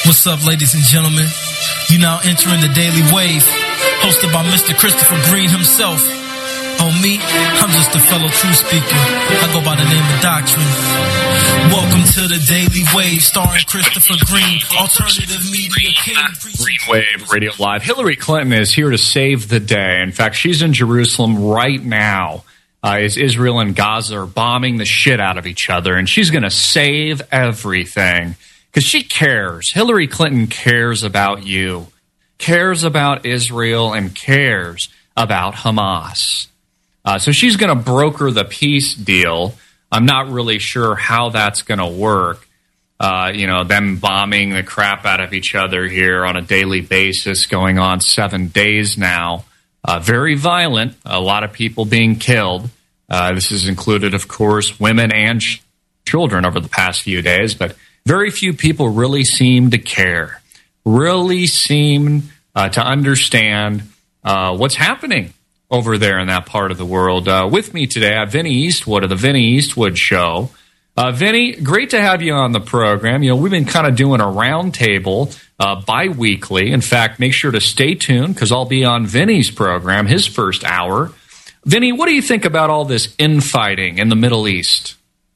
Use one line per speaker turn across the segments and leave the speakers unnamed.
What's up, ladies and gentlemen? You now entering the Daily Wave, hosted by Mr. Christopher Green himself. On me, I'm just a fellow truth speaker. I go by the name of Doctrine. Welcome to the Daily Wave, starring Christopher Green, alternative media king.
Green Wave Radio Live. Hillary Clinton is here to save the day. In fact, she's in Jerusalem right now. As Israel and Gaza are bombing the shit out of each other, and she's going to save everything because she cares. Hillary Clinton cares about you, cares about Israel, and cares about Hamas. So she's going to broker the peace deal. I'm not really sure how that's going to work. Them bombing the crap out of each other here on a daily basis, going on 7 days now. Very violent, a lot of people being killed. This has included, of course, women and children over the past few days, but very few people really seem to care, really seem to understand what's happening over there in that part of the world. With me today, I have Vinny Eastwood of The Vinny Eastwood Show. Vinny, great to have you on the program. You know, we've been kind of doing a roundtable bi-weekly. In fact, make sure to stay tuned because I'll be on Vinny's program, his first hour. Vinny, what do you think about all this infighting in the Middle East?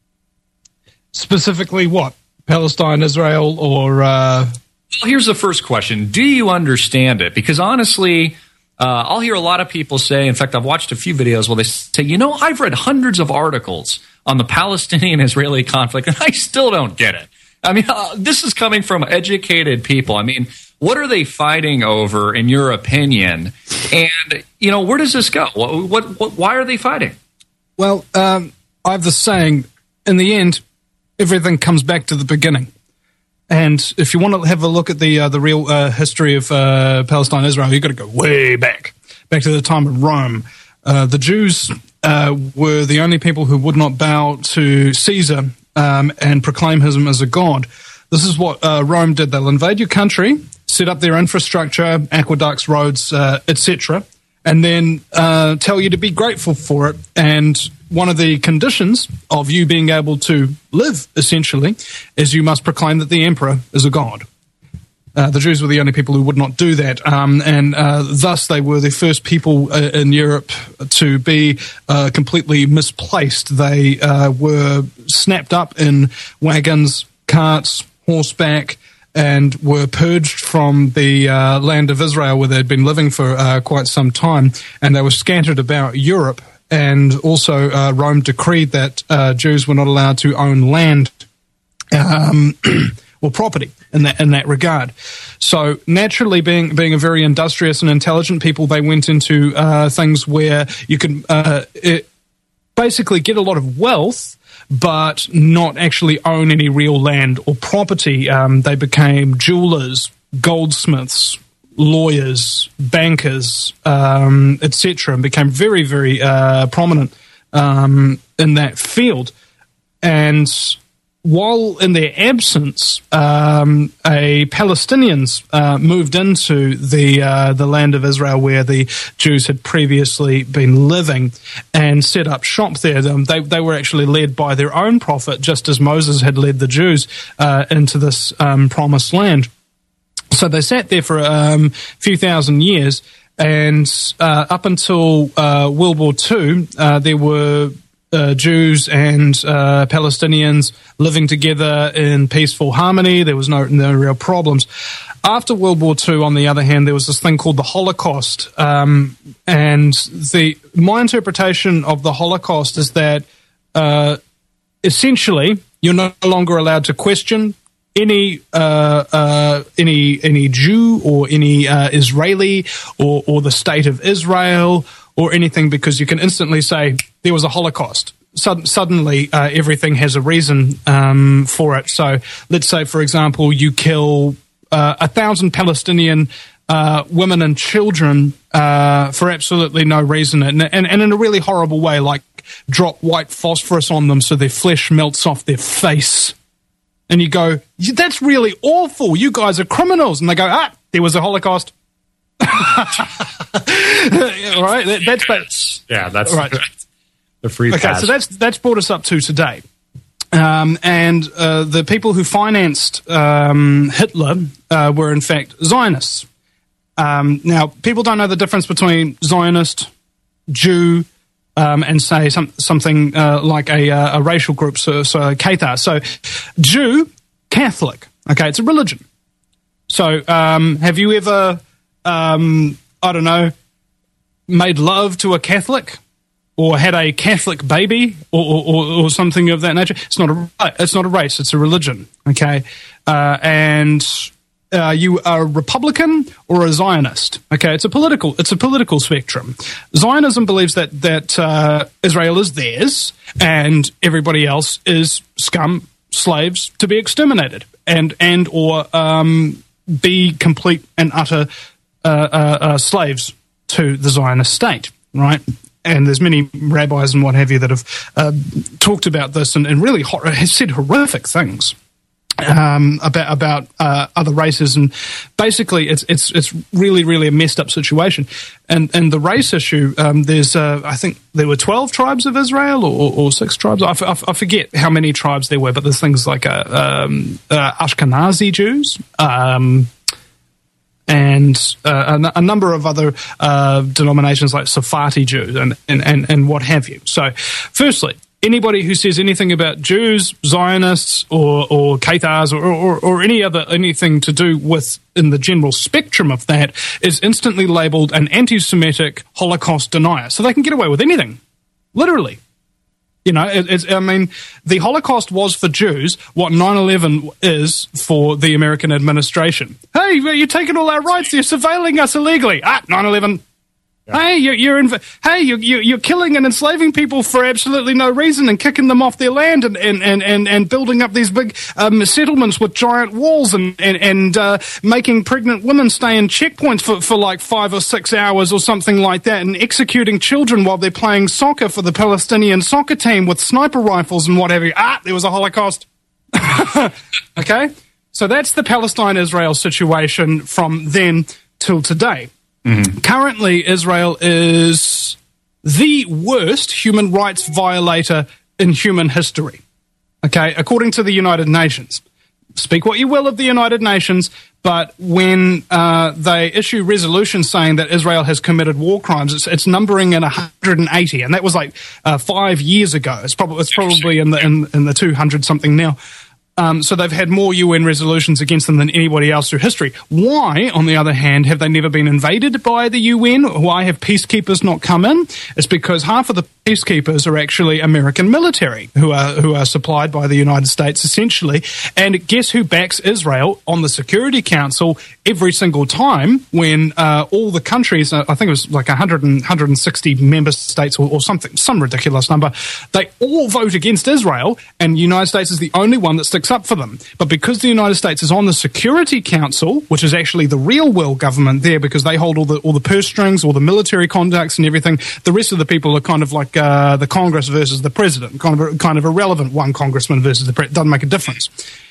Specifically what? Palestine, Israel, or... Well,
here's the first question. Do you understand it? Because honestly... I'll hear a lot of people say, in fact, I've watched a few videos where they say, I've read hundreds of articles on the Palestinian-Israeli conflict, and I still don't get it. I mean, this is coming from educated people. I mean, what are they fighting over, in your opinion? And, where does this go? Why are they fighting?
Well, I have the saying, in the end, everything comes back to the beginning. And if you want to have a look at the real history of Palestine, Israel, you've got to go way back to the time of Rome. The Jews were the only people who would not bow to Caesar and proclaim him as a god. This is what Rome did. They'll invade your country, set up their infrastructure, aqueducts, roads, etc., and then tell you to be grateful for it. And one of the conditions of you being able to live, essentially, is you must proclaim that the emperor is a god. The Jews were the only people who would not do that, and thus they were the first people in Europe to be completely misplaced. They were snapped up in wagons, carts, horseback, and were purged from the land of Israel where they'd been living for quite some time, and they were scattered about Europe. And also Rome decreed that Jews were not allowed to own land or property in that regard. So naturally, being a very industrious and intelligent people, they went into things where you could basically get a lot of wealth, but not actually own any real land or property. They became jewelers, goldsmiths, lawyers, bankers, etc., and became very, very prominent in that field. And while in their absence, Palestinians moved into the land of Israel where the Jews had previously been living and set up shop there. They were actually led by their own prophet, just as Moses had led the Jews into this promised land. So they sat there for a few thousand years, and up until World War II, there were Jews and Palestinians living together in peaceful harmony. There was no real problems. After World War II, on the other hand, there was this thing called the Holocaust, and my interpretation of the Holocaust is that essentially you're no longer allowed to question any Jew or any Israeli or the state of Israel or anything, because you can instantly say there was a Holocaust. Suddenly, everything has a reason for it. So let's say, for example, you kill 1,000 Palestinian women and children for absolutely no reason, and in a really horrible way, like drop white phosphorus on them so their flesh melts off their face. And you go, that's really awful. You guys are criminals. And they go, there was a Holocaust. Right? That's
right. The free
pass.
Okay,
so that's brought us up to today. And the people who financed Hitler were in fact Zionists. Now, people don't know the difference between Zionist, Jew, and say something like a racial group, so Cathar. So, Jew, Catholic. Okay, it's a religion. So, have you ever, I don't know, made love to a Catholic? Or had a Catholic baby, or something of that nature? It's not a race. It's a religion. Okay, and you are a Republican or a Zionist. Okay, it's a political spectrum. Zionism believes that Israel is theirs, and everybody else is scum, slaves to be exterminated, and or be complete and utter slaves to the Zionist state. Right. And there's many rabbis and what have you that have talked about this and really has said horrific things about other races, and basically it's really a messed up situation. And the race issue, there's I think there were 12 tribes of Israel or 6 tribes. I forget how many tribes there were, but there's things like Ashkenazi Jews. And a number of other denominations like Sephardi Jews and what have you. So, firstly, anybody who says anything about Jews, Zionists, or Cathars, or anything to do with in the general spectrum of that is instantly labelled an anti-Semitic Holocaust denier. So they can get away with anything, literally. You know, the Holocaust was for Jews what 9/11 is for the American administration. Hey, you're taking all our rights. You're surveilling us illegally. 9/11. Yeah. Hey, you're killing and enslaving people for absolutely no reason and kicking them off their land and building up these big settlements with giant walls and making pregnant women stay in checkpoints for like 5 or 6 hours or something like that, and executing children while they're playing soccer for the Palestinian soccer team with sniper rifles and what have you. There was a Holocaust. Okay? So that's the Palestine-Israel situation from then till today. Mm-hmm. Currently, Israel is the worst human rights violator in human history, okay, according to the United Nations. Speak what you will of the United Nations, but when they issue resolutions saying that Israel has committed war crimes, it's numbering at 180, and that was like 5 years ago. It's probably in the 200 something now. So they've had more UN resolutions against them than anybody else through history. Why, on the other hand, have they never been invaded by the UN? Why have peacekeepers not come in? It's because half of the peacekeepers are actually American military who are supplied by the United States, essentially. And guess who backs Israel on the Security Council every single time when all the countries, I think it was like 160 member states or something, some ridiculous number, they all vote against Israel, and the United States is the only one that sticks up for them. But because the United States is on the Security Council, which is actually the real world government there, because they hold all the purse strings, all the military contacts and everything, the rest of the people are kind of like the Congress versus the president, kind of irrelevant. One congressman versus the president doesn't make a difference.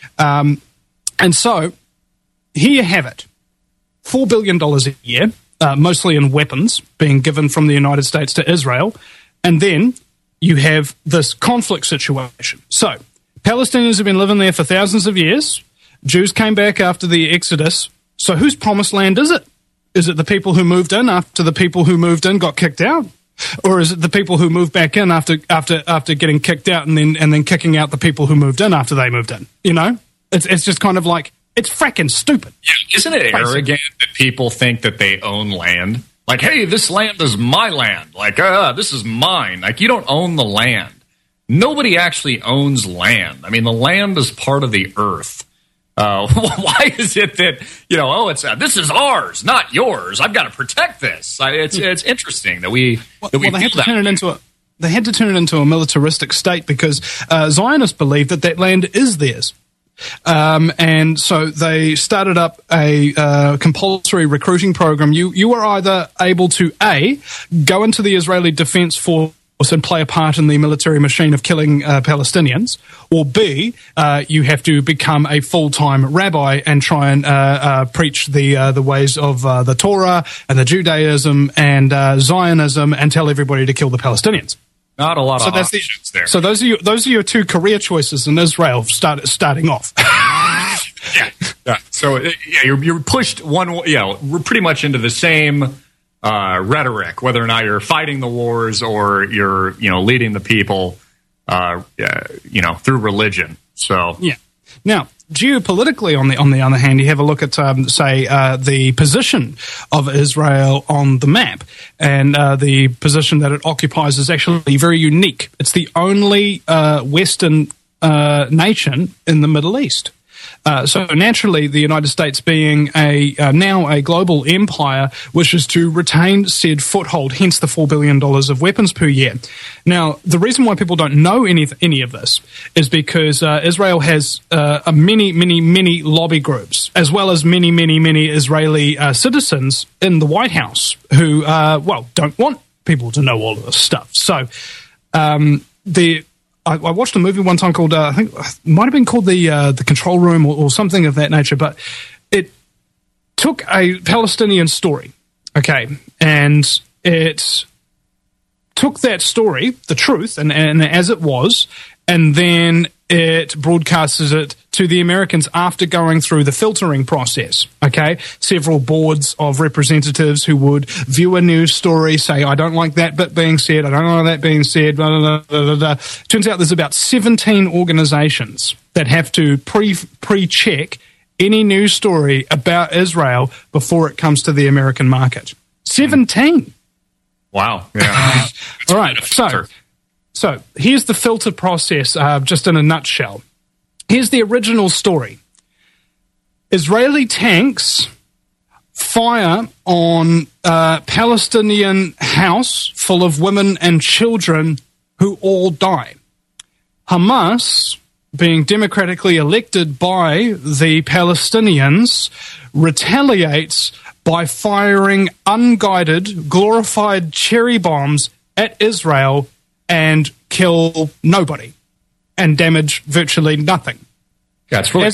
And so here you have it: $4 billion a year, mostly in weapons, being given from the United States to Israel, and then you have this conflict situation. So Palestinians have been living there for thousands of years. Jews came back after the Exodus. So whose promised land is it? Is it the people who moved in after the people who moved in got kicked out? Or is it the people who moved back in after getting kicked out and then kicking out the people who moved in after they moved in? You know? It's just kind of like, it's fracking stupid.
Yeah, isn't it arrogant that people think that they own land? Like, hey, this land is my land. Like, this is mine. Like, you don't own the land. Nobody actually owns land. I mean, the land is part of the earth. Why is it that, this is ours, not yours. I've got to protect this. It's interesting that we
they had to turn it into they had to turn it into a militaristic state because Zionists believe that land is theirs. And so they started up a compulsory recruiting program. You are either able to A, go into the Israeli Defense Force and play a part in the military machine of killing Palestinians, or B, you have to become a full-time rabbi and try and preach the ways of the Torah and the Judaism and Zionism and tell everybody to kill the Palestinians.
Not a lot of options there.
So those are your two career choices in Israel starting off.
Yeah. So you're pushed one. We're pretty much into the same rhetoric, whether or not you're fighting the wars or you're leading the people, through religion. So
yeah. Now, geopolitically, on the other hand, you have a look at, the position of Israel on the map, and the position that it occupies is actually very unique. It's the only Western nation in the Middle East. So naturally, the United States being now a global empire wishes to retain said foothold, hence the $4 billion of weapons per year. Now, the reason why people don't know any of this is because Israel has many lobby groups, as well as many Israeli citizens in the White House who, don't want people to know all of this stuff. So I watched a movie one time called, I think it might have been called the Control Room or something of that nature, but it took a Palestinian story, okay, and it took that story, the truth, and as it was, and then it broadcasted it to the Americans after going through the filtering process, okay? Several boards of representatives who would view a news story, say, I don't like that bit being said, I don't like that being said, blah, blah, blah, blah, blah. Turns out there's about 17 organizations that have to pre-check any news story about Israel before it comes to the American market. 17!
Wow. Yeah.
All right, so here's the filter process, just in a nutshell. Here's the original story. Israeli tanks fire on a Palestinian house full of women and children who all die. Hamas, being democratically elected by the Palestinians, retaliates by firing unguided, glorified cherry bombs at Israel and kill nobody and damage virtually nothing.
Yeah, it's really
as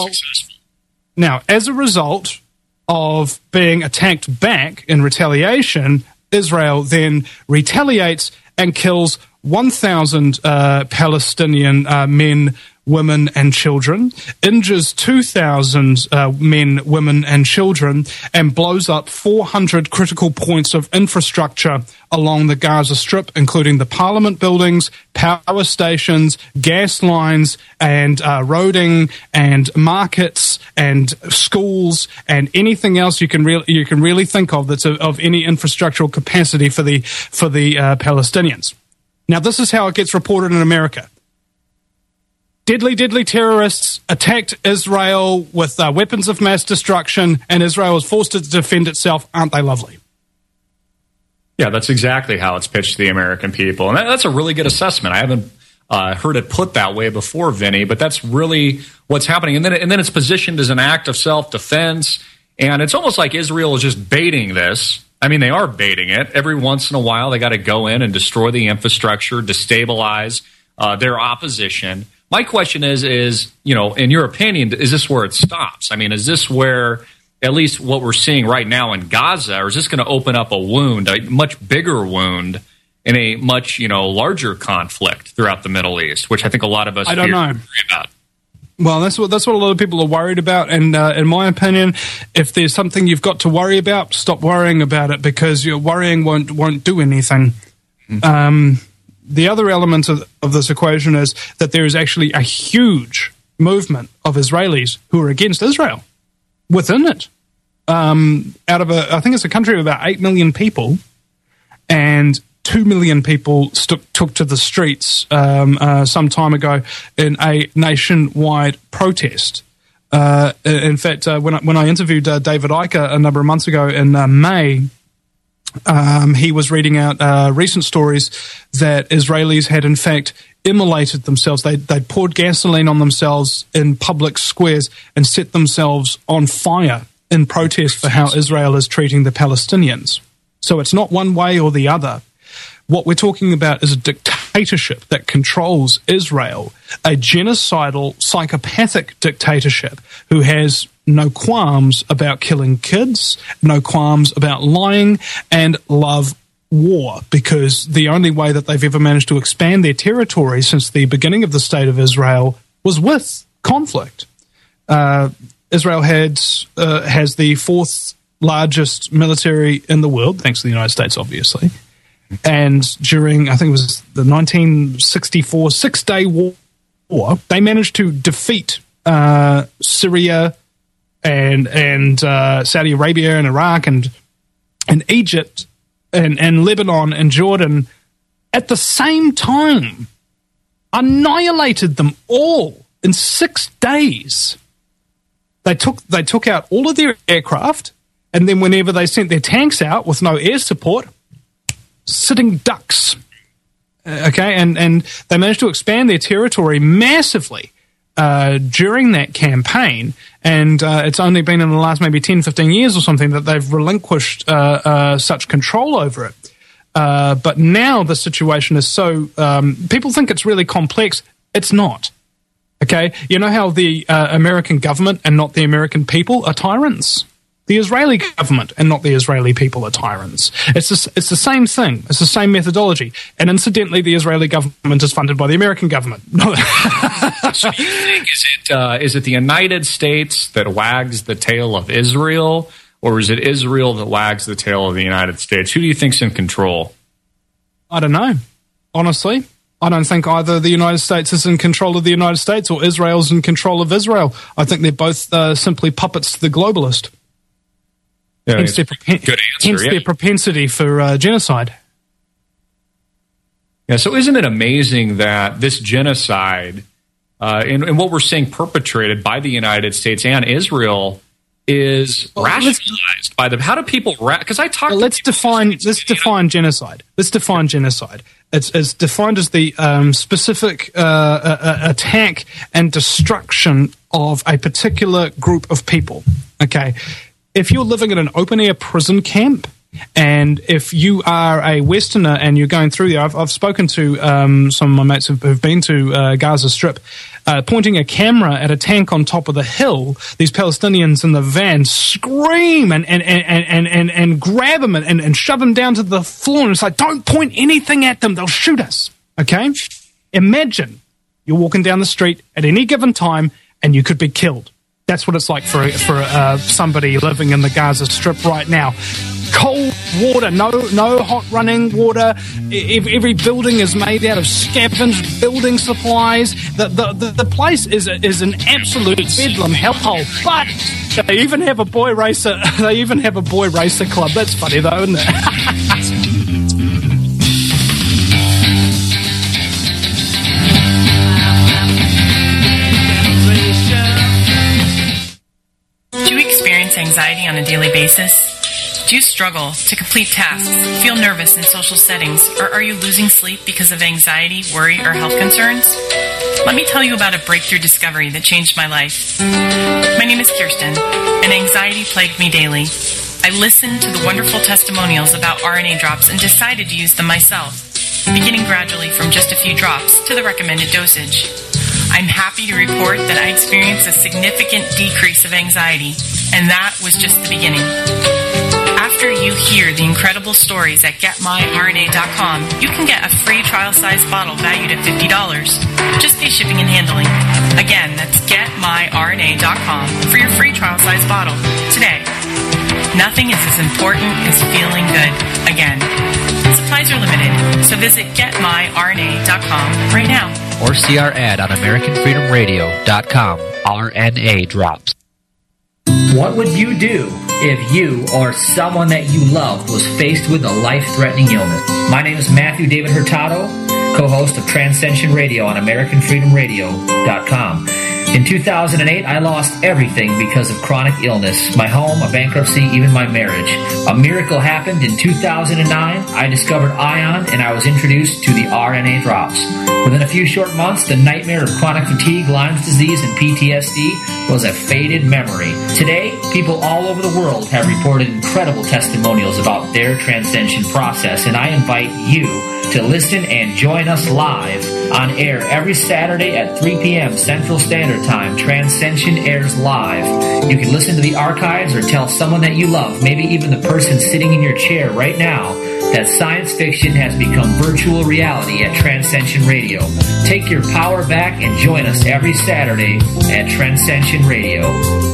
a result of being attacked back in retaliation, Israel then retaliates and kills 1,000 Palestinian men, women, and children, injures 2,000 men, women, and children, and blows up 400 critical points of infrastructure along the Gaza Strip, including the parliament buildings, power stations, gas lines, and roading, and markets, and schools, and anything else you can really think of that's of any infrastructural capacity for the Palestinians. Now, this is how it gets reported in America. Deadly terrorists attacked Israel with weapons of mass destruction, and Israel was forced to defend itself. Aren't they lovely?
Yeah, that's exactly how it's pitched to the American people. And that's a really good assessment. I haven't heard it put that way before, Vinny, but that's really what's happening. And then it's positioned as an act of self-defense, and it's almost like Israel is just baiting this. I mean, they are baiting it. Every once in a while, they got to go in and destroy the infrastructure, destabilize their opposition. My question is, in your opinion, is this where it stops? I mean, is this where, at least what we're seeing right now in Gaza, or is this going to open up a wound, a much bigger wound, in a much, larger conflict throughout the Middle East, which I think a lot of us
I don't know
about?
Well, that's what a lot of people are worried about, and in my opinion, if there's something you've got to worry about, stop worrying about it, because your worrying won't do anything. Mm-hmm. The other element of this equation is that there is actually a huge movement of Israelis who are against Israel within it. Out of I think it's a country of about 8 million people, and 2 million people took to the streets some time ago in a nationwide protest. In fact, when I interviewed David Icke a number of months ago in May, he was reading out recent stories that Israelis had in fact immolated themselves. They'd poured gasoline on themselves in public squares and set themselves on fire in protest for how Israel is treating the Palestinians. So it's not one way or the other. What we're talking about is a dictatorship that controls Israel, a genocidal, psychopathic dictatorship who has no qualms about killing kids, no qualms about lying, and love war, because the only way that they've ever managed to expand their territory since the beginning of the State of Israel was with conflict. Israel has the fourth largest military in the world, thanks to the United States, obviously. And during, I think it was the 1964 Six-Day War, they managed to defeat Syria and Saudi Arabia and Iraq and Egypt and Lebanon and Jordan at the same time, annihilated them all in 6 days. They took out all of their aircraft, and then whenever they sent their tanks out with no air support, sitting ducks. Okay, and they managed to expand their territory massively during that campaign, and it's only been in the last maybe 10, 15 years or something that they've relinquished such control over it. But now the situation is so... people think it's really complex. It's not. Okay? You know how the American government and not the American people are tyrants? The Israeli government and not the Israeli people are tyrants. It's the same thing. It's the same methodology. And incidentally, the Israeli government is funded by the American government.
So you think, is it the United States that wags the tail of Israel, or is it Israel that wags the tail of the United States? Who do you think's in control?
I don't know. Honestly, I don't think either the United States is in control of the United States or Israel's in control of Israel. I think they're both simply puppets to the globalist.
Yeah,
hence their propensity for genocide.
Yeah, so isn't it amazing that this genocide, and what we're seeing perpetrated by the United States and Israel, is rationalized by them? How do people? Because I talk.
Let's define genocide. Let's define genocide. It's defined as the specific attack and destruction of a particular group of people. Okay. If you're living in an open-air prison camp, and if you are a Westerner and you're going through there, I've spoken to some of my mates who've been to Gaza Strip, pointing a camera at a tank on top of the hill. These Palestinians in the van scream and grab them and shove them down to the floor. And it's like, don't point anything at them; they'll shoot us. Okay? Imagine you're walking down the street at any given time and you could be killed. That's what it's like for somebody living in the Gaza Strip right now. Cold water, no hot running water. Every building is made out of scavenged building supplies. The place is an absolute bedlam hellhole. But they even have a boy racer. They even have a boy racer club. That's funny though, isn't it?
Anxiety on a daily basis? Do you struggle to complete tasks, feel nervous in social settings, or are you losing sleep because of anxiety, worry, or health concerns? Let me tell you about a breakthrough discovery that changed my life. My name is Kirsten, and anxiety plagued me daily. I listened to the wonderful testimonials about RNA drops and decided to use them myself, beginning gradually from just a few drops to the recommended dosage. I'm happy to report that I experienced a significant decrease of anxiety, and that was just the beginning. After you hear the incredible stories at GetMyRNA.com, you can get a free trial-sized bottle valued at $50. Just pay shipping and handling. Again, that's GetMyRNA.com for your free trial-sized bottle today. Nothing is as important as feeling good again. Supplies are limited, so visit GetMyRNA.com right now.
Or see our ad on AmericanFreedomRadio.com. RNA drops.
What would you do if you or someone that you loved was faced with a life-threatening illness? My name is Matthew David Hurtado, co-host of Transcension Radio on AmericanFreedomRadio.com. In 2008, I lost everything because of chronic illness. My home, a bankruptcy, even my marriage. A miracle happened in 2009. I discovered ION and I was introduced to the RNA drops. Within a few short months, the nightmare of chronic fatigue, Lyme's disease, and PTSD was a faded memory. Today, people all over the world have reported incredible testimonials about their transcension process, and I invite you to listen and join us live on air every Saturday at 3 p.m. Central Standard Time. Transcension airs live. You can listen to the archives or tell someone that you love, maybe even the person sitting in your chair right now, that science fiction has become virtual reality at Transcension Radio. Take your power back and join us every Saturday at Transcension Radio.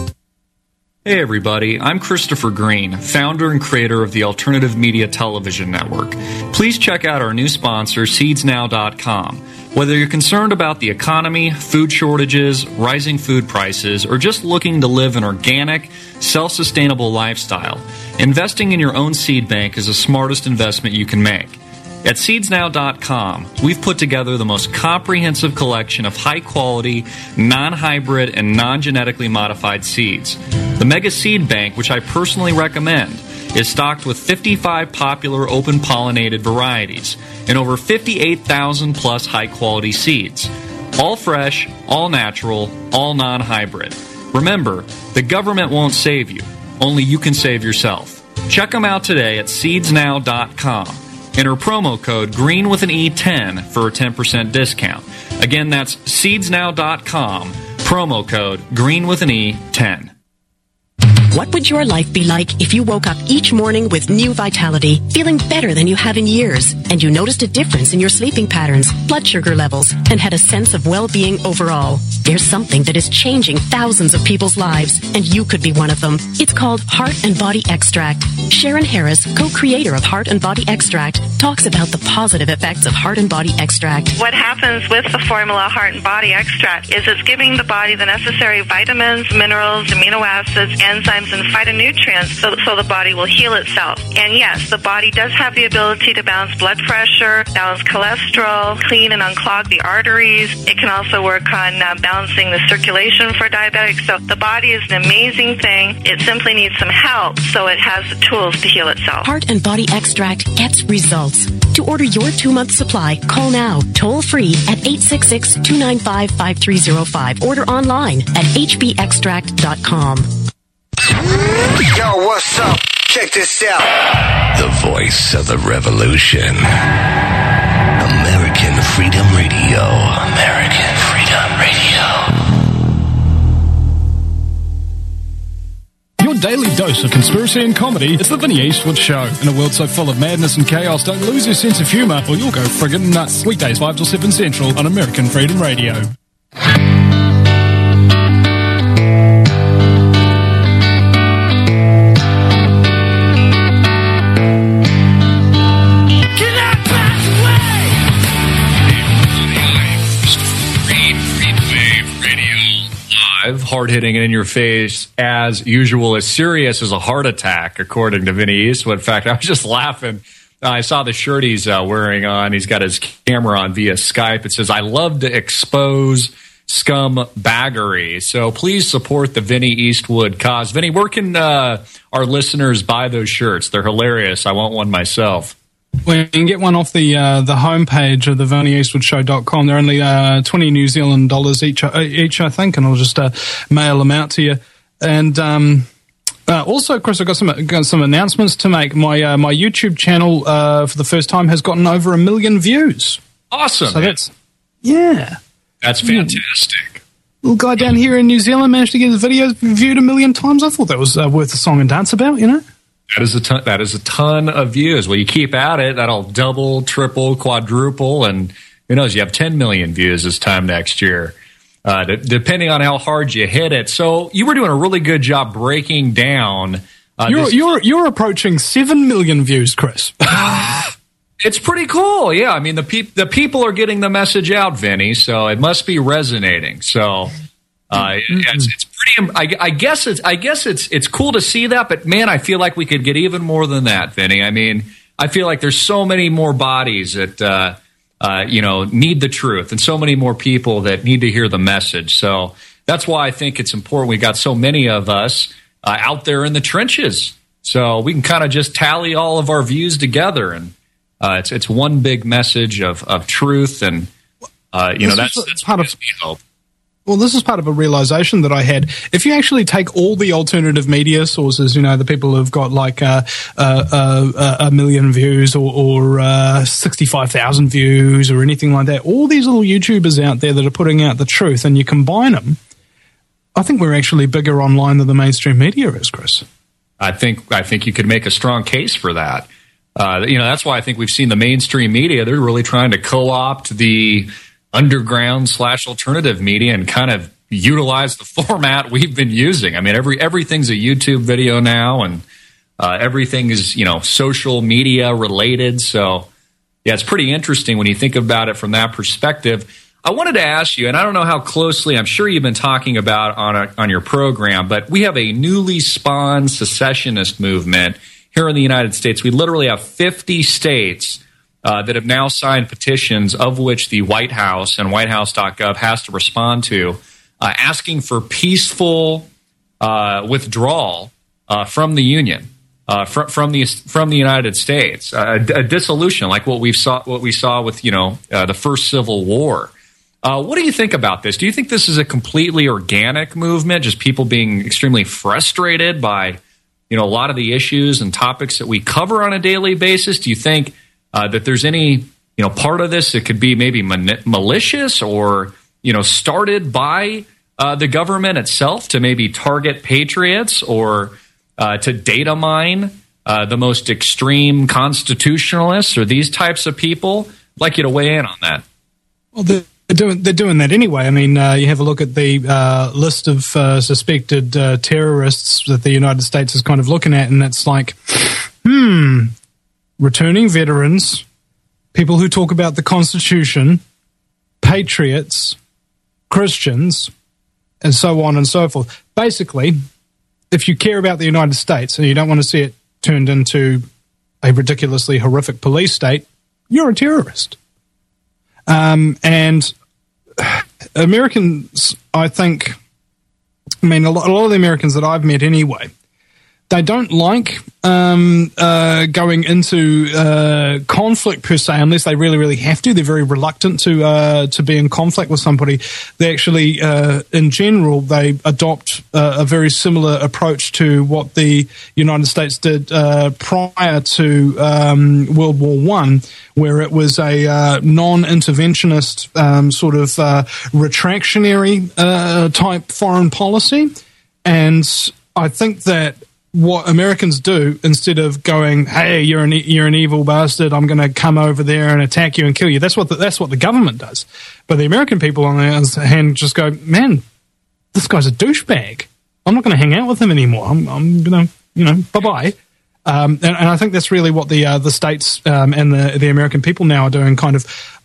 Hey everybody, I'm Christopher Green, founder and creator of the Alternative Media Television Network. Please check out our new sponsor, SeedsNow.com. Whether you're concerned about the economy, food shortages, rising food prices, or just looking to live an organic, self-sustainable lifestyle, investing in your own seed bank is the smartest investment you can make. At SeedsNow.com, we've put together the most comprehensive collection of high-quality, non-hybrid, and non-genetically modified seeds. The Mega Seed Bank, which I personally recommend, is stocked with 55 popular open-pollinated varieties and over 58,000 plus high-quality seeds. All fresh, all natural, all non-hybrid. Remember, the government won't save you. Only you can save yourself. Check them out today at SeedsNow.com. Enter promo code GREEN with an E10 for a 10% discount. Again, that's SeedsNow.com. Promo code GREEN with an E10.
What would your life be like if you woke up each morning with new vitality, feeling better than you have in years, and you noticed a difference in your sleeping patterns, blood sugar levels, and had a sense of well-being overall? There's something that is changing thousands of people's lives, and you could be one of them. It's called Heart and Body Extract. Sharon Harris, co-creator of Heart and Body Extract, talks about the positive effects of Heart and Body Extract.
What happens with the formula Heart and Body Extract is it's giving the body the necessary vitamins, minerals, amino acids, enzymes, and phytonutrients so the body will heal itself. And yes, the body does have the ability to balance blood pressure, balance cholesterol, clean and unclog the arteries. It can also work on balancing the circulation for diabetics. So the body is an amazing thing. It simply needs some help so it has the tools to heal itself.
Heart and Body Extract gets results. To order your 2-month supply, call now, toll free at 866-295-5305. Order online at hbextract.com.
Yo, what's up? Check this out.
The voice of the revolution. American Freedom Radio. American Freedom Radio.
Your daily dose of conspiracy and comedy. It's the Vinny Eastwood Show. In a world so full of madness and chaos, don't lose your sense of humour or you'll go friggin' nuts. Weekdays 5 till 7 Central on American Freedom Radio.
Hard-hitting and in your face, as usual, as serious as a heart attack, according to Vinny Eastwood. In fact, I was just laughing. I saw the shirt he's wearing on. He's got his camera on via Skype. It says, "I love to expose scumbaggery." So please support the Vinny Eastwood cause. Vinny, where can our listeners buy those shirts? They're hilarious. I want one myself.
Well, you can get one off the homepage of the VinnyEastwoodShow.com. They're only 20 New Zealand dollars each, I think, and I'll just mail them out to you. And also, Chris, I've got some announcements to make. My YouTube channel for the first time has gotten over 1 million views.
Awesome.
So that's
fantastic.
Little guy down here in New Zealand managed to get his videos viewed 1 million times. I thought that was worth a song and dance about, you know?
That is a ton of views. Well, you keep at it, that'll double, triple, quadruple, and who knows, you have 10 million views this time next year, depending on how hard you hit it. So you were doing a really good job breaking down.
You're approaching 7 million views, Chris.
It's pretty cool. Yeah, I mean, the people are getting the message out, Vinny, so it must be resonating. So it's pretty. I guess it's cool to see that, but man, I feel like we could get even more than that, Vinny. I mean, I feel like there's so many more bodies that need the truth, and so many more people that need to hear the message. So that's why I think it's important. We got so many of us out there in the trenches, so we can kind of just tally all of our views together, and it's one big message of truth, and that's part of hope.
Well, this is part of a realization that I had. If you actually take all the alternative media sources, you know, the people who've got like a million views or 65,000 views or anything like that, all these little YouTubers out there that are putting out the truth, and you combine them, I think we're actually bigger online than the mainstream media is, Chris.
I think you could make a strong case for that. That's why I think we've seen the mainstream media. They're really trying to co-opt the underground / alternative media and kind of utilize the format we've been using. I mean, everything's a YouTube video now, and everything is, social media related. So, yeah, it's pretty interesting when you think about it from that perspective. I wanted to ask you, and I don't know how closely, I'm sure you've been talking about on your program, but we have a newly spawned secessionist movement here in the United States. We literally have 50 states that have now signed petitions, of which the White House and whitehouse.gov has to respond to, asking for peaceful withdrawal from the Union, from the United States, a dissolution like what we saw with the first Civil War. What do you think about this? Do you think this is a completely organic movement, just people being extremely frustrated by a lot of the issues and topics that we cover on a daily basis? Do you think that there's any part of this that could be maybe malicious or started by the government itself to maybe target patriots or to data mine the most extreme constitutionalists or these types of people? I'd like you to weigh in on that.
Well, they're doing that anyway. I mean, you have a look at the list of suspected terrorists that the United States is kind of looking at, and it's like, returning veterans, people who talk about the Constitution, patriots, Christians, and so on and so forth. Basically, if you care about the United States and you don't want to see it turned into a ridiculously horrific police state, you're a terrorist. And Americans, I think, a lot of the Americans that I've met anyway, they don't like going into conflict per se unless they really, really have to. They're very reluctant to be in conflict with somebody. They actually, in general, they adopt a very similar approach to what the United States did prior to World War I, where it was a non-interventionist sort of retractionary type foreign policy. And I think that what Americans do, instead of going, "Hey, you're an evil bastard, I'm going to come over there and attack you and kill you," that's what the government does. But the American people, on the other hand, just go, "Man, this guy's a douchebag. I'm not going to hang out with him anymore. I'm going to, bye bye." And I think that's really what the states and the American people now are doing, kind of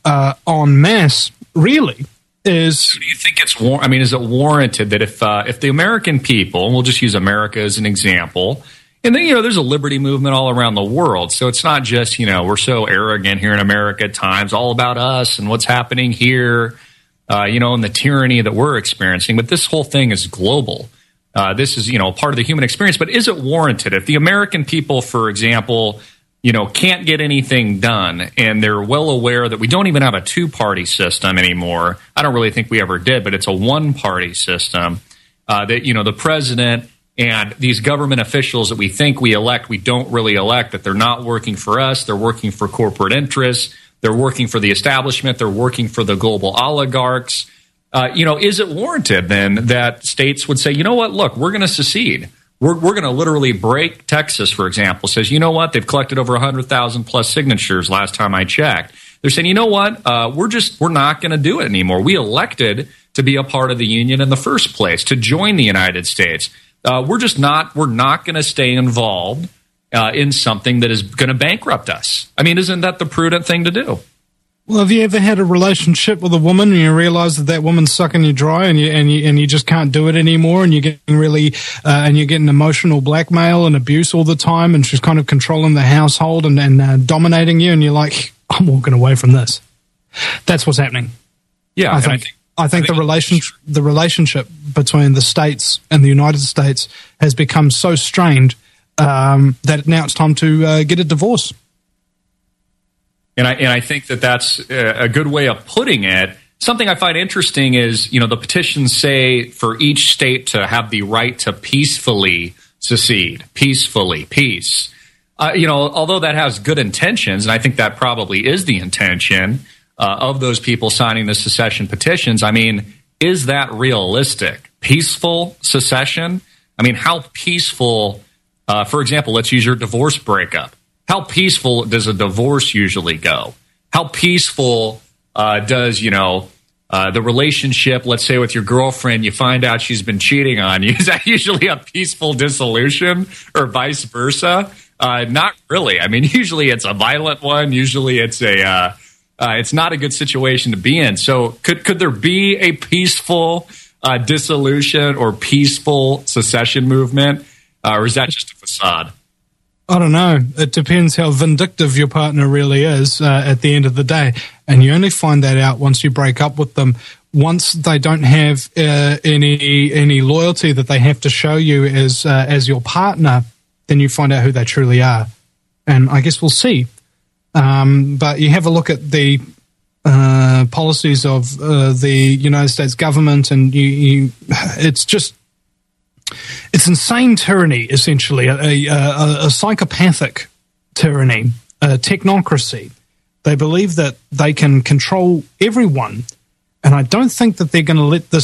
en masse. Really. Do you
think it's is it warranted that if the American people, and we'll just use America as an example, and then there's a liberty movement all around the world, so it's not just we're so arrogant here in America at times, all about us and what's happening here, and the tyranny that we're experiencing. But this whole thing is global. This is part of the human experience. But is it warranted if the American people, for example, can't get anything done, and they're well aware that we don't even have a two-party system anymore? I don't really think we ever did, but it's a one-party system. That the president and these government officials that we think we elect, we don't really elect. That they're not working for us; they're working for corporate interests. They're working for the establishment. They're working for the global oligarchs. Is it warranted then that states would say, "You know what? Look, we're going to secede. We're going to literally break." Texas, for example, says, "You know what? They've collected over 100,000 plus signatures last time I checked." They're saying, "You know what? We're not going to do it anymore. We elected to be a part of the Union in the first place, to join the United States. We're not going to stay involved in something that is going to bankrupt us." I mean, isn't that the prudent thing to do?
Well, have you ever had a relationship with a woman and you realize that woman's sucking you dry and you just can't do it anymore, and you're getting really and you're getting emotional blackmail and abuse all the time, and she's kind of controlling the household and dominating you, and you're like, "I'm walking away from this." That's what's happening.
Yeah,
I think the relationship between the states and the United States has become so strained that now it's time to get a divorce.
And I think that that's a good way of putting it. Something I find interesting is, the petitions say for each state to have the right to peacefully secede, peace. Although that has good intentions, and I think that probably is the intention of those people signing the secession petitions. I mean, is that realistic? Peaceful secession? I mean, how peaceful, for example, let's use your divorce breakup. how peaceful does a divorce usually go? How peaceful does, the relationship, let's say with your girlfriend, you find out she's been cheating on you. Is that usually a peaceful dissolution or vice versa? Not really. I mean, usually it's a violent one. Usually it's it's not a good situation to be in. So could there be a peaceful dissolution or peaceful secession movement? Or is that just a facade?
I don't know. It depends how vindictive your partner really is at the end of the day. And you only find that out once you break up with them. Once they don't have any loyalty that they have to show you as your partner, then you find out who they truly are. And I guess we'll see. But you have a look at the policies of the United States government, and it's insane tyranny, essentially, a psychopathic tyranny, a technocracy. They believe that they can control everyone, and I don't think that they're going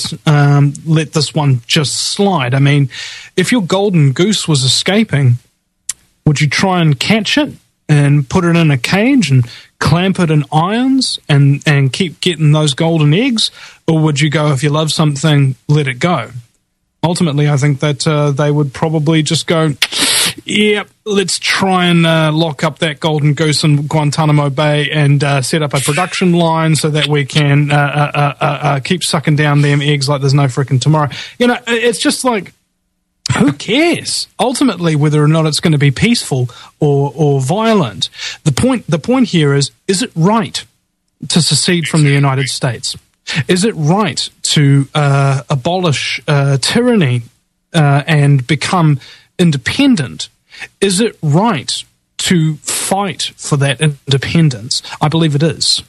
to let this one just slide. I mean, if your golden goose was escaping, would you try and catch it and put it in a cage and clamp it in irons and keep getting those golden eggs, or would you go, if you love something, let it go? Ultimately, I think that they would probably just go, yep, let's try and lock up that golden goose in Guantanamo Bay and set up a production line so that we can keep sucking down them eggs like there's no frickin' tomorrow. It's just like, who cares? Ultimately, whether or not it's going to be peaceful or violent. The point here is it right to secede from the United States? Is it right to abolish tyranny and become independent? Is it right to fight for that independence? I believe it is.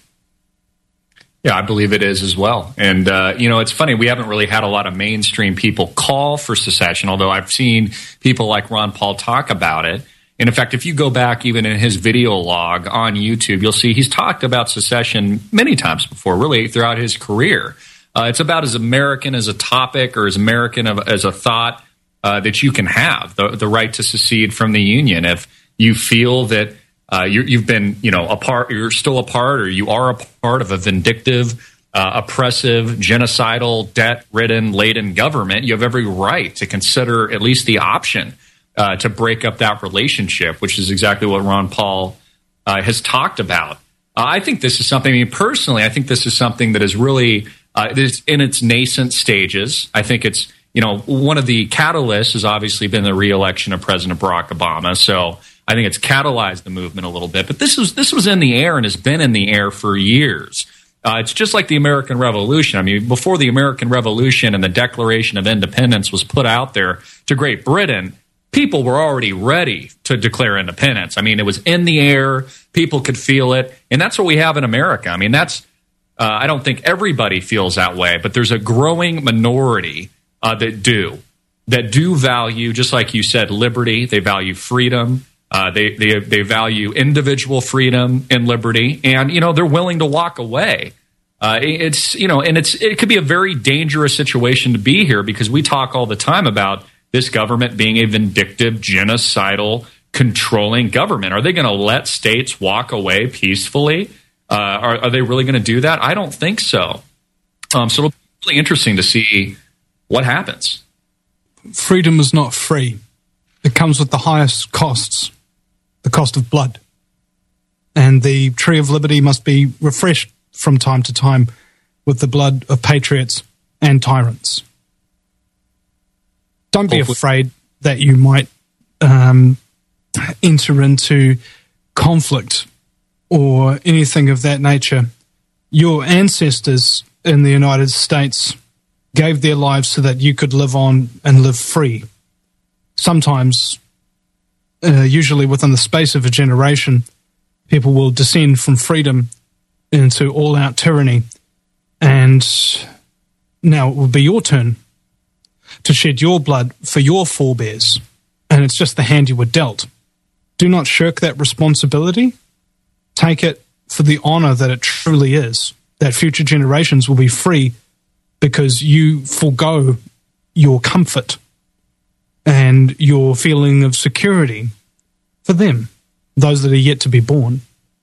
Yeah, I believe it is as well. And, it's funny, we haven't really had a lot of mainstream people call for secession, although I've seen people like Ron Paul talk about it. And in fact, if you go back even in his video log on YouTube, you'll see he's talked about secession many times before, really throughout his career. It's about as American as a topic or as American as a thought that you can have, the right to secede from the Union. If you feel that you've been, you're still a part, or you are a part of a vindictive, oppressive, genocidal, debt-ridden, laden government, you have every right to consider at least the option to break up that relationship, which is exactly what Ron Paul has talked about. I think this is something, personally, I think this is something that is really it's in its nascent stages. I think it's, one of the catalysts has obviously been the re-election of President Barack Obama. So I think it's catalyzed the movement a little bit. But this was in the air and has been in the air for years. It's just like the American Revolution. I mean, before the American Revolution and the Declaration of Independence was put out there to Great Britain, people were already ready to declare independence. I mean, it was in the air. People could feel it. And that's what we have in America. I mean, I don't think everybody feels that way, but there's a growing minority that do value, just like you said, liberty. They value freedom. They value individual freedom and liberty. And, they're willing to walk away. It could be a very dangerous situation to be here, because we talk all the time about this government being a vindictive, genocidal, controlling government. Are they going to let states walk away peacefully? Are they really going to do that? I don't think so. So it'll be really interesting to see what happens.
Freedom is not free. It comes with the highest costs, the cost of blood. And the tree of liberty must be refreshed from time to time with the blood of patriots and tyrants. Don't be afraid that you might enter into conflict or anything of that nature. Your ancestors in the United States gave their lives so that you could live on and live free. Sometimes, usually within the space of a generation, people will descend from freedom into all-out tyranny. And now it will be your turn to shed your blood for your forebears. And it's just the hand you were dealt. Do not shirk that responsibility. Take it for the honor that it truly is, that future generations will be free because you forgo your comfort and your feeling of security for them. those that are yet to be born.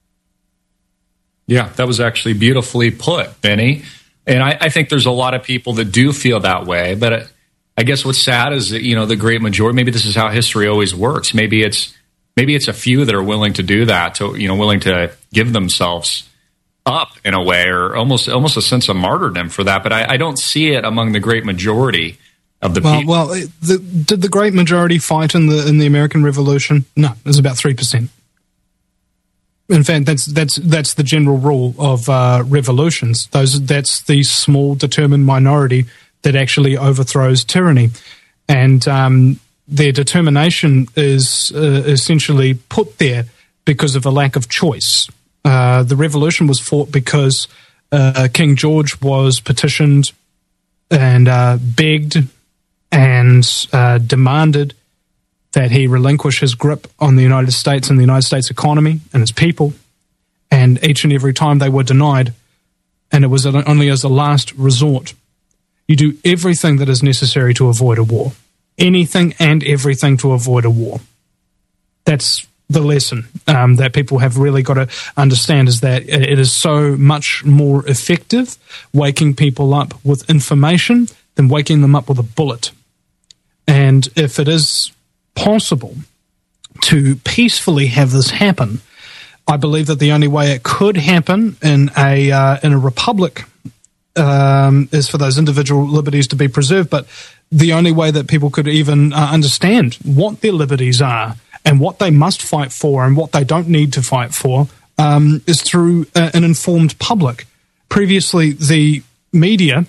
Yeah, that was actually beautifully put, Benny. And I think there's a lot of people that do feel that way. But I guess what's sad is that, the great majority, maybe this is how history always works. Maybe it's a few that are willing to do that, willing to give themselves up in a way, or almost a sense of martyrdom for that. But I don't see it among the great majority of the people.
Well, did the great majority fight in the American Revolution? No, it was about 3%. In fact, that's the general rule of revolutions. That's the small, determined minority that actually overthrows tyranny, and their determination is essentially put there because of a lack of choice. The revolution was fought because King George was petitioned and begged and demanded that he relinquish his grip on the United States and the United States economy and its people. And each and every time they were denied, and it was only as a last resort. You do everything that is necessary to avoid a war. Anything and everything to avoid a war. That's the lesson that people have really got to understand, is that it is so much more effective waking people up with information than waking them up with a bullet. And if it is possible to peacefully have this happen, I believe that the only way it could happen in a republic is for those individual liberties to be preserved. But the only way that people could even understand what their liberties are and what they must fight for and what they don't need to fight for is through an informed public. Previously, the media,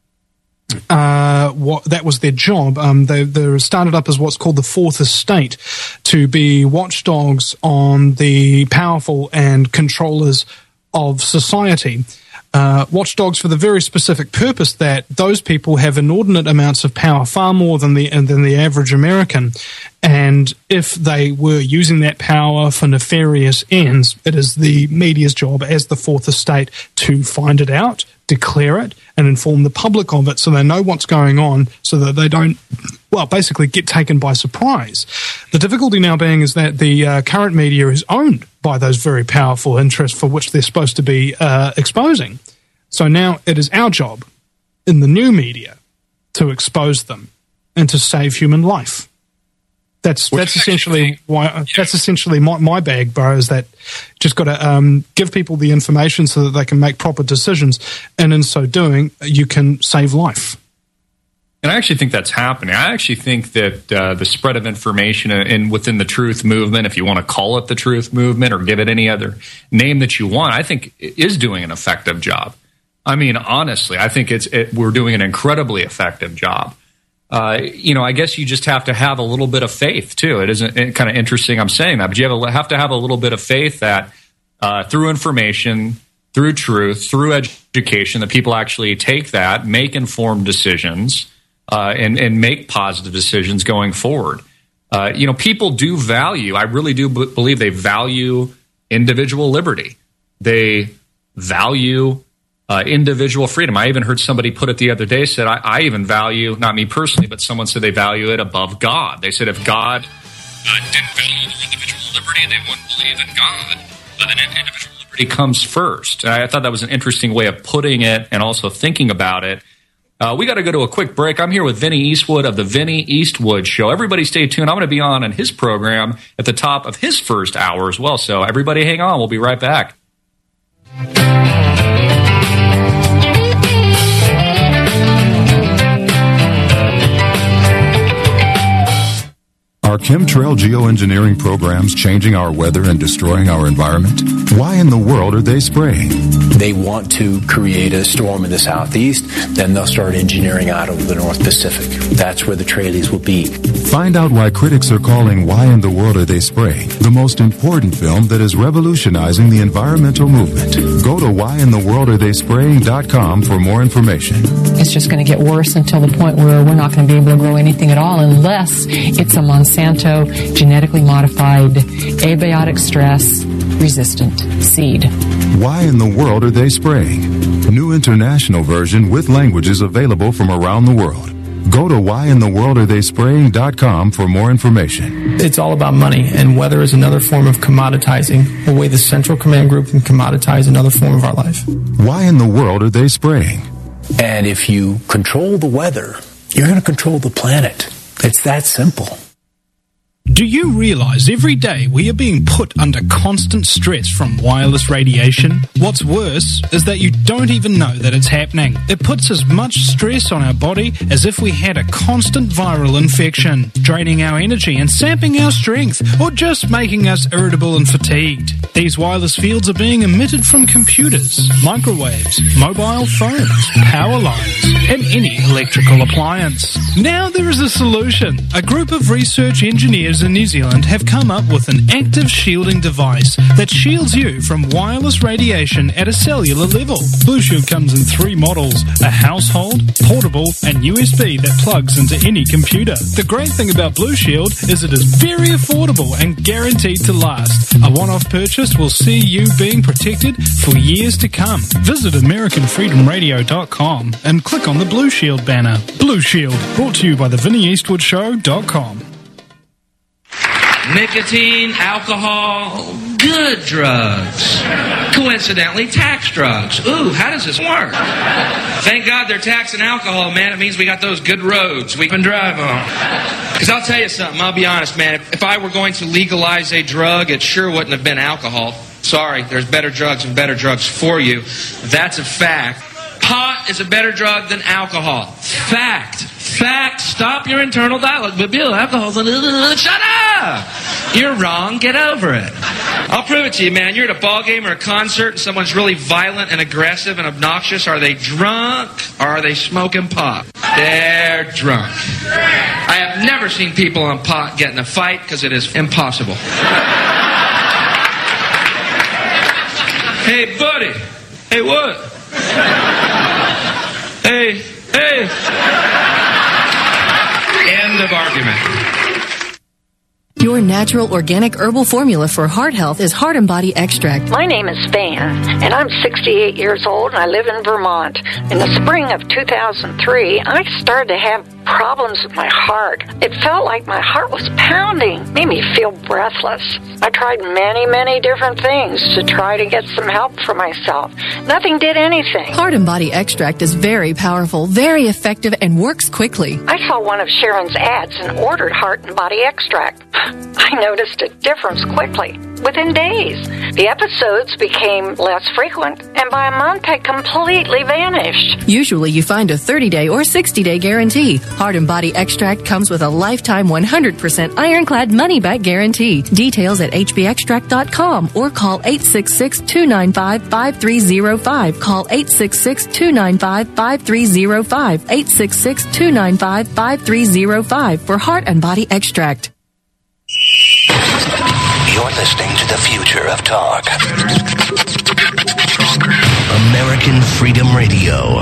that was their job. They started up as what's called the Fourth Estate, to be watchdogs on the powerful and controllers of society. Watchdogs for the very specific purpose that those people have inordinate amounts of power, far more than the average American. And if they were using that power for nefarious ends, it is the media's job as the Fourth Estate to find it out, declare it, and inform the public of it so they know what's going on, so that they don't, basically get taken by surprise. The difficulty now being is that the current media is owned by those very powerful interests for which they're supposed to be exposing. So now it is our job in the new media to expose them and to save human life. That's essentially why. That's essentially my bag, bro. Is that just got to give people the information so that they can make proper decisions, and in so doing, you can save life.
And I actually think that's happening. I actually think that the spread of information within the truth movement, if you want to call it the truth movement or give it any other name that you want, I think is doing an effective job. I mean, honestly, I think we're doing an incredibly effective job. I guess you just have to have a little bit of faith, too. It isn't kind of interesting I'm saying that, but you have to have a little bit of faith that through information, through truth, through education, that people actually take that, make informed decisions, and make positive decisions going forward. People do value, I really do believe they value individual liberty. They value individual freedom. I even heard somebody put it the other day, said, I even value, not me personally, but someone said they value it above God. They said if God didn't value individual liberty, they wouldn't believe in God. But then individual liberty comes first. And I thought that was an interesting way of putting it and also thinking about it. We got to go to a quick break. I'm here with Vinny Eastwood of the Vinny Eastwood Show. Everybody stay tuned. I'm going to be on his program at the top of his first hour as well. So everybody hang on. We'll be right back.
Are chemtrail geoengineering programs changing our weather and destroying our environment? Why in the world are they spraying?
They want to create a storm in the southeast, then they'll start engineering out over the North Pacific. That's where the trailies will be.
Find out why critics are calling Why in the World Are They Spraying the most important film that is revolutionizing the environmental movement. Go to whyintheworldaretheyspraying.com for more information.
It's just going to get worse until the point where we're not going to be able to grow anything at all unless it's a Monsanto genetically modified, abiotic stress resistant seed.
Why in the World Are They Spraying? New international version with languages available from around the world. Go to whyintheworldardtheyspraying.com for more information.
It's all about money, and weather is another form of commoditizing, a way the Central Command Group can commoditize another form of our life.
Why in the world are they spraying?
And if you control the weather, you're going to control the planet. It's that simple.
Do you realize every day we are being put under constant stress from wireless radiation? What's worse is that you don't even know that it's happening. It puts as much stress on our body as if we had a constant viral infection, draining our energy and sapping our strength, or just making us irritable and fatigued. These wireless fields are being emitted from computers, microwaves, mobile phones, power lines, and any electrical appliance. Now there is a solution. A group of research engineers in New Zealand have come up with an active shielding device that shields you from wireless radiation at a cellular level. Blue Shield comes in 3 models: a household, portable, and USB that plugs into any computer. The great thing about Blue Shield is it is very affordable and guaranteed to last. A one-off purchase will see you being protected for years to come. Visit AmericanFreedomRadio.com and click on the Blue Shield banner. Blue Shield, brought to you by the VinnyEastwoodShow.com.
Nicotine, alcohol, good drugs. Coincidentally, tax drugs. Ooh, how does this work? Thank God they're taxing alcohol, man. It means we got those good roads we can drive on. Because I'll tell you something, I'll be honest, man. If I were going to legalize a drug, it sure wouldn't have been alcohol. Sorry, there's better drugs and better drugs for you. That's a fact. Pot is a better drug than alcohol. Fact. Stop your internal dialogue. But Bill, alcohol's shut up! You're wrong. Get over it. I'll prove it to you, man. You're at a ball game or a concert and someone's really violent and aggressive and obnoxious. Are they drunk or are they smoking pot? They're drunk. I have never seen people on pot get in a fight because it is impossible. Hey, buddy. Hey, what? Hey. End of argument.
Your natural organic herbal formula for heart health is Heart and Body Extract.
My name is Van, and I'm 68 years old, and I live in Vermont. In the spring of 2003, I started to have problems with my heart. It felt like my heart was pounding, made me feel breathless. I tried many different things to try to get some help for myself. Nothing did anything.
Heart and Body Extract is very powerful, very effective, and works quickly.
I saw one of Sharon's ads and ordered Heart and Body Extract. I noticed a difference quickly, within days. The episodes became less frequent, and by a month had completely vanished.
Usually you find a 30-day or 60-day guarantee. Heart and Body Extract comes with a lifetime 100% ironclad money-back guarantee. Details at hbextract.com or call 866-295-5305. Call 866-295-5305. 866-295-5305 for Heart and Body Extract.
You're listening to the future of talk. American Freedom Radio.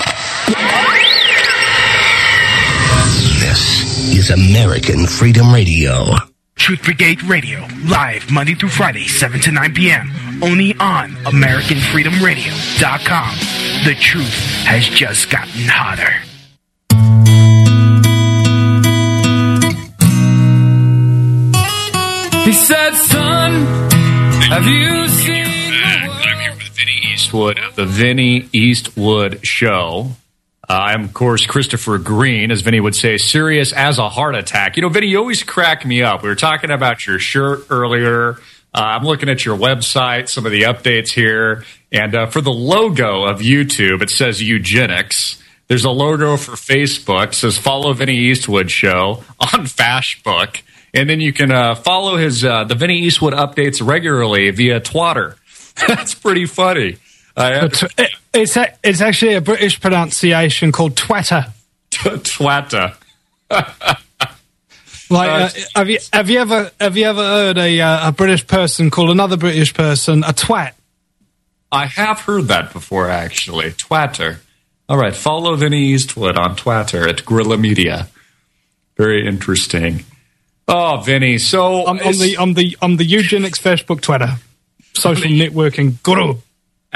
This is American Freedom Radio.
Truth Brigade Radio, live Monday through Friday, 7 to 9 p.m. Only on AmericanFreedomRadio.com. The truth has just gotten hotter.
He said, son, have you seen... I'm here with Vinny Eastwood of the Vinny Eastwood Show. I'm, of course, Christopher Green, as Vinny would say, serious as a heart attack. You know, Vinny, you always crack me up. We were talking about your shirt earlier. I'm looking at your website, some of the updates here. And for the logo of YouTube, it says eugenics. There's a logo for Facebook. It says follow Vinny Eastwood Show on Fashbook. And then you can follow his the Vinny Eastwood updates regularly via Twitter. That's pretty funny.
It's actually a British pronunciation called twatter.
Twatter.
Have you ever heard a British person call another British person a twat?
I have heard that before, actually. Twatter. All right, follow Vinny Eastwood on Twitter at Guerrilla Media. Very interesting. Oh, Vinny, so
I'm the eugenics Facebook Twitter, social networking guru.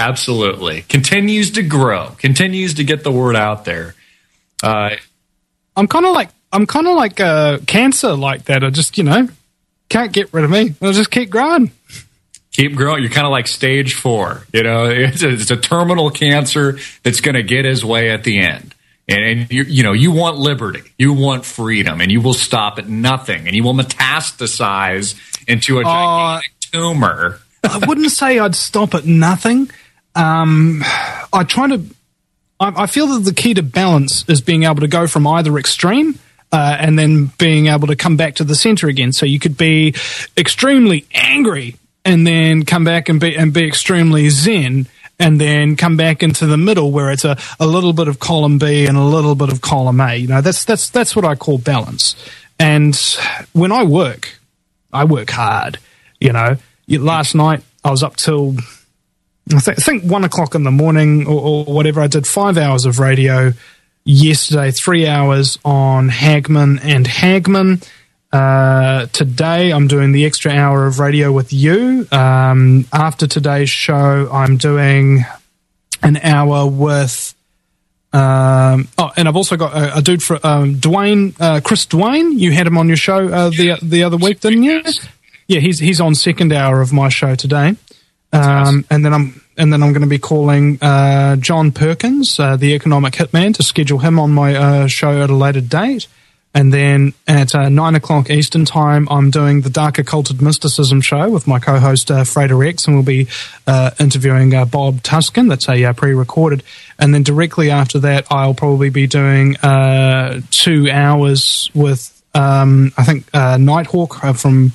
Absolutely. Continues to grow, continues to get the word out there.
I'm kind of like cancer like that. I just, can't get rid of me. I'll just keep growing.
Keep growing. You're kind of like stage 4. It's a terminal cancer that's going to get his way at the end. And you want liberty, you want freedom, and you will stop at nothing, and you will metastasize into a gigantic tumor.
I wouldn't say I'd stop at nothing. I feel that the key to balance is being able to go from either extreme and then being able to come back to the center again. So you could be extremely angry and then come back and be extremely zen, and then come back into the middle where it's a little bit of column B and a little bit of column A. That's what I call balance. And when I work hard. Last night I was up till I think 1 o'clock in the morning or whatever. I did 5 hours of radio yesterday, 3 hours on Hagman and Hagman. Today I'm doing the extra hour of radio with you. After today's show, I'm doing an hour with and I've also got a dude for Dwayne, Chris Dwayne. You had him on your show the other week, didn't you? Yeah, he's on second hour of my show today. And then I'm going to be calling John Perkins, the economic hitman, to schedule him on my show at a later date. And then at 9 o'clock Eastern Time, I'm doing the Dark Occulted Mysticism show with my co-host, Frater X, and we'll be interviewing Bob Tuskin. That's a pre-recorded. And then directly after that, I'll probably be doing 2 hours with, I think, Nighthawk from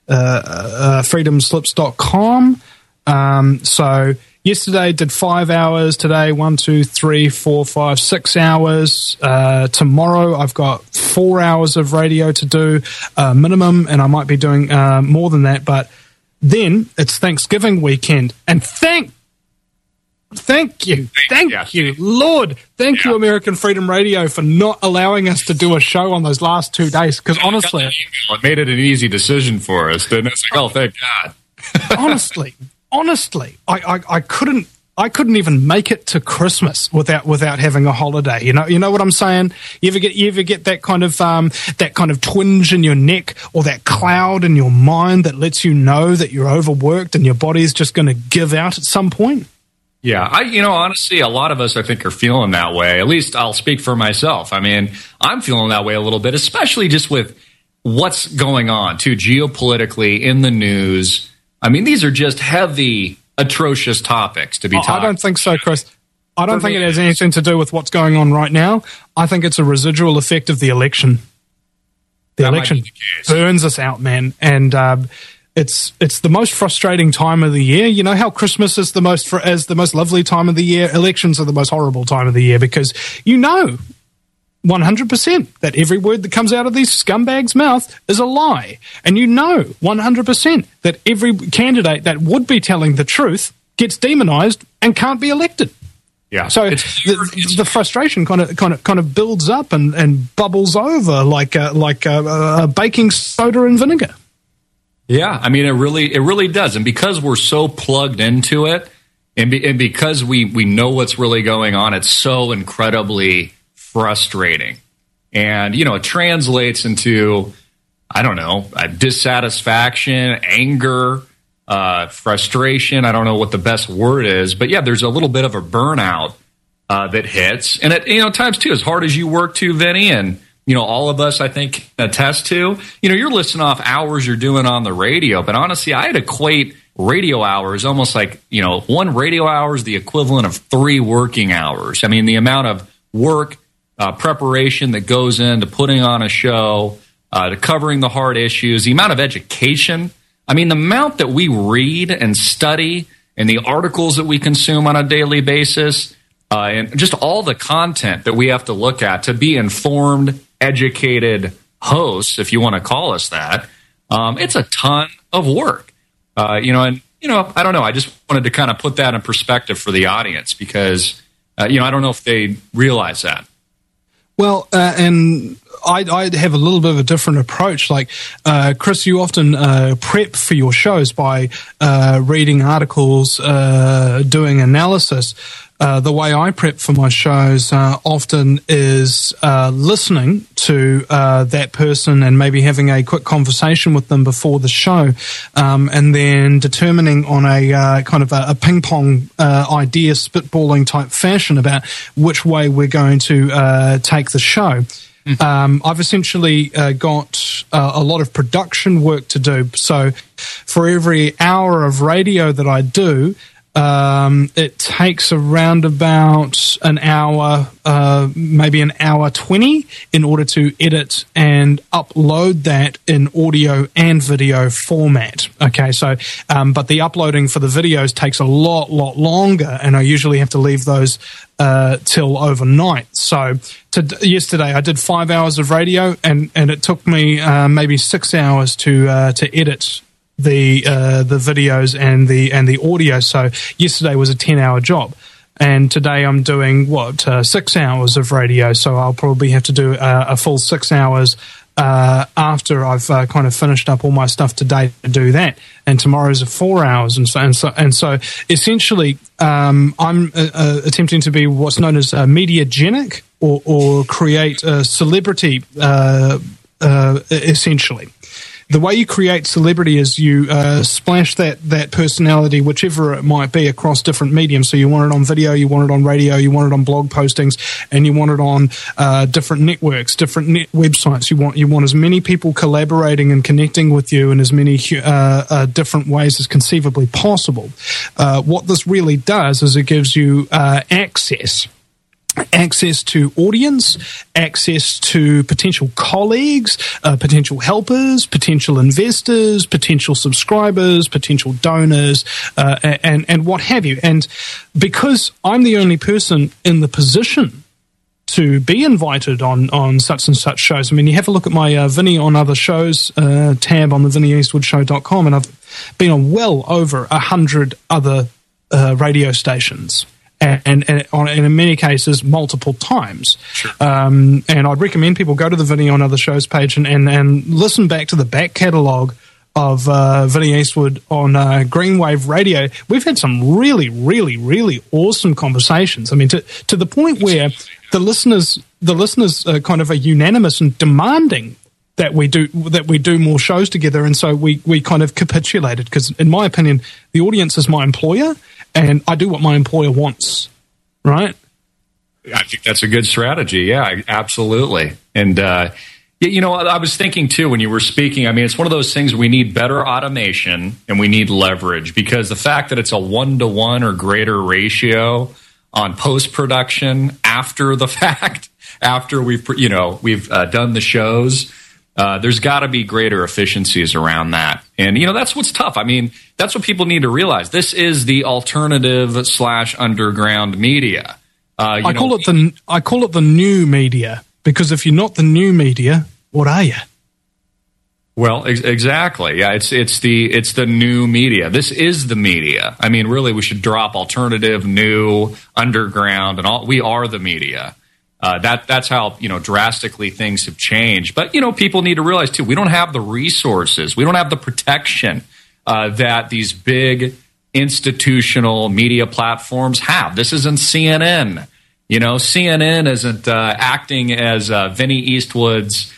freedomslips.com. So yesterday did 5 hours. Today, 1, 2, 3, 4, 5, 6 hours. Tomorrow I've got 4 hours of radio to do minimum, and I might be doing more than that. But then it's Thanksgiving weekend, and thank you, Lord, thank you, American Freedom Radio, for not allowing us to do a show on those last 2 days. Because honestly,
it made it an easy decision for us, didn't it? It's like, oh, thank God. Honestly, I couldn't even make it to Christmas without having a holiday. You know what I'm saying? You ever get that kind of twinge in your neck, or that cloud in your mind that lets you know that you're overworked and your body's just going to give out at some point? Yeah, honestly, a lot of us, I think, are feeling that way. At least I'll speak for myself. I mean, I'm feeling that way a little bit, especially just with what's going on, too, geopolitically in the news. I mean, these are just heavy, atrocious topics to be talking.
I don't think so, Chris. I don't think it has anything to do with what's going on right now. I think it's a residual effect of the election. The election burns us out, man. And it's the most frustrating time of the year. You know how Christmas is the most lovely time of the year? Elections are the most horrible time of the year, because 100% that every word that comes out of these scumbags' mouth is a lie. And 100% that every candidate that would be telling the truth gets demonized and can't be elected.
Yeah.
So the frustration kind of builds up and bubbles over like a baking soda and vinegar.
Yeah, I mean, it really does. And because we're so plugged into it, and because we know what's really going on, it's so incredibly frustrating. And, it translates into, I don't know, dissatisfaction, anger, frustration. I don't know what the best word is, but yeah, there's a little bit of a burnout that hits. And at times too, as hard as you work too, Vinny, and all of us, I think, attest to, you're listing off hours you're doing on the radio, but honestly, I'd equate radio hours almost like, 1 radio hour is the equivalent of 3 working hours. I mean, the amount of work, preparation that goes into putting on a show, to covering the hard issues, the amount of education. I mean, the amount that we read and study, and the articles that we consume on a daily basis, and just all the content that we have to look at to be informed, educated hosts, if you want to call us that. It's a ton of work. I don't know. I just wanted to kind of put that in perspective for the audience, because, I don't know if they realize that.
Well, and I have a little bit of a different approach. Like, Chris, you often prep for your shows by reading articles, doing analysis. The way I prep for my shows often is listening to that person and maybe having a quick conversation with them before the show, and then determining on a kind of a ping-pong idea spitballing type fashion about which way we're going to take the show. I've essentially got a lot of production work to do. So for every hour of radio that I do, it takes around about an hour, maybe an hour 20 in order to edit and upload that in audio and video format. Okay, so, but the uploading for the videos takes a lot longer, and I usually have to leave those till overnight. So yesterday I did 5 hours of radio, and it took me maybe 6 hours to edit the videos and the audio. So yesterday was a 10-hour job, and today I'm doing 6 hours of radio. So I'll probably have to do a full 6 hours after I've kind of finished up all my stuff today to do that. And tomorrow's 4 hours, and so essentially I'm attempting to be what's known as mediagenic, or create a celebrity essentially. The way you create celebrity is you splash that personality, whichever it might be, across different mediums. So you want it on video, you want it on radio, you want it on blog postings, and you want it on different networks, different websites. You want as many people collaborating and connecting with you in as many different ways as conceivably possible. What this really does is it gives you access to audience, access to potential colleagues, potential helpers, potential investors, potential subscribers, potential donors, and what have you. And because I'm the only person in the position to be invited on such and such shows, I mean, you have a look at my Vinny on Other Shows tab on the VinnyEastwoodshow.com, and I've been on well over 100 other radio stations. And in many cases, multiple times. Sure. And I'd recommend people go to the Vinny on Other Shows page and listen back to the back catalogue of Vinny Eastwood on Greenwave Radio. We've had some really, really, really awesome conversations. I mean, to the point where the listeners kind of are unanimous in demanding that we do more shows together, and so we kind of capitulated, because in my opinion, the audience is my employer, and I do what my employer wants, right?
I think that's a good strategy. Yeah, absolutely. And you know, I was thinking too when you were speaking. I mean, it's one of those things we need better automation and we need leverage, because the fact that it's a 1-to-1 or greater ratio on post production after the fact, after we've done the shows. There's got to be greater efficiencies around that. And, you know, that's what's tough. I mean, that's what people need to realize. This is the alternative / underground media. I call it the new media, because if you're not the new media, what are you? Well, exactly. Yeah, it's the new media. This is the media. I mean, really, we should drop alternative, new, underground, and all. We are the media. That's how, you know, drastically things have changed. But, you know, people need to realize, too, we don't have the resources. We don't have the protection that these big institutional media platforms have. This isn't CNN. You know, CNN isn't acting as Vinny Eastwood's,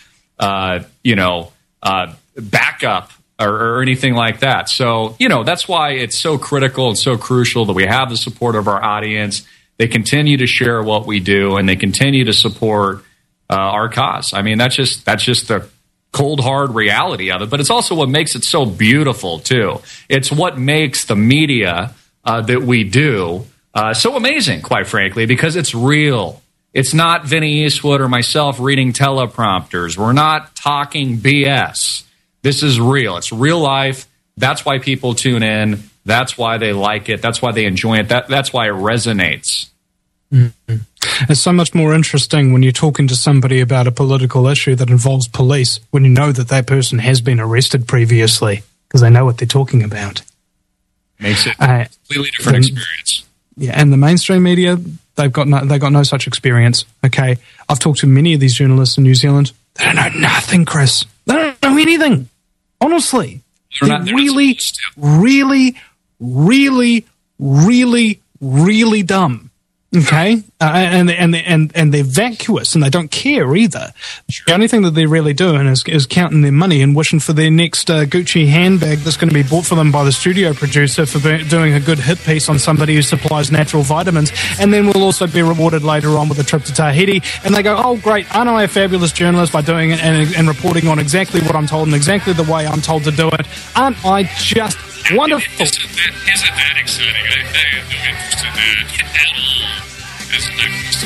backup or anything like that. So, you know, that's why it's so critical and so crucial that we have the support of our audience. They continue to share what we do, and they continue to support our cause. I mean, that's just the cold, hard reality of it. But it's also what makes it so beautiful, too. It's what makes the media that we do so amazing, quite frankly, because it's real. It's not Vinny Eastwood or myself reading teleprompters. We're not talking BS. This is real. It's real life. That's why people tune in. That's why they like it. That's why they enjoy it. That's why it resonates.
Mm-hmm. It's so much more interesting when you're talking to somebody about a political issue that involves police, when you know that person has been arrested previously, because they know what they're talking about.
Makes it a completely different experience.
Yeah, and the mainstream media, they've got no such experience. Okay, I've talked to many of these journalists in New Zealand. They don't know nothing, Chris. They don't know anything. Honestly. They're really, really, really, really, really dumb. Okay, and they're vacuous, and they don't care either. The only thing that they're really doing is counting their money and wishing for their next Gucci handbag that's going to be bought for them by the studio producer for doing a good hit piece on somebody who supplies natural vitamins, and then we'll also be rewarded later on with a trip to Tahiti. And they go, "Oh, great! Aren't I a fabulous journalist by doing it and reporting on exactly what I'm told and exactly the way I'm told to do it? Aren't I just wonderful?"
Isn't that exciting? I have no interest in that at all. As I'm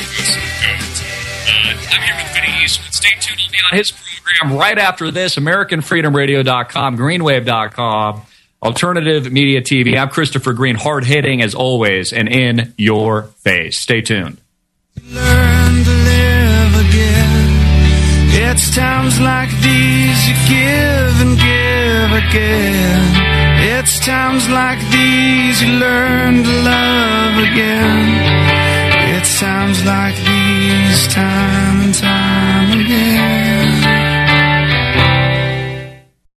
here with Vinny Eastman. Stay tuned. He'll be on his program right after this. AmericanFreedomRadio.com, Greenwave.com, Alternative Media TV. I'm Christopher Green, hard-hitting as always and in your face. Stay tuned.
Learn to live again. It's times like these you give and give again. It's times like these you learn to love again. It's times like these, time and time again.